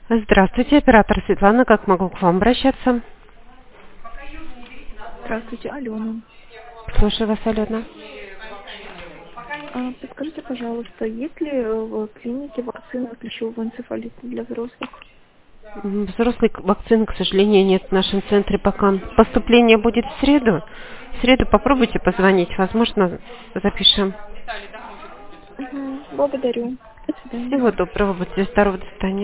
Здравствуйте, оператор Светлана, как могу к вам обращаться? Здравствуйте, Алена. Слушаю вас, Алена. Подскажите, пожалуйста, есть ли в клинике вакцина от клещевого энцефалита для взрослых? Взрослой вакцины, к сожалению, нет в нашем центре пока. Поступление будет в среду. В среду попробуйте позвонить, возможно, запишем. Благодарю. До свидания. Всего доброго, будьте здоровы, до свидания.